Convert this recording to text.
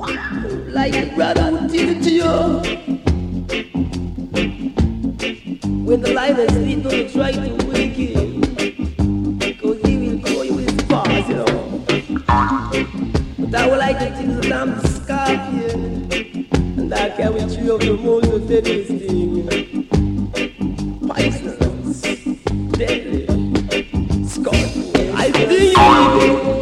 Like a brother would tell it to you. When the lion is sleep, don't try to wake him, because he will call you his boss, you know. But I would like to think that I'm the scorpion, and I carry three of the most deadliest thing. Poisonous, deadly, scorpion. I think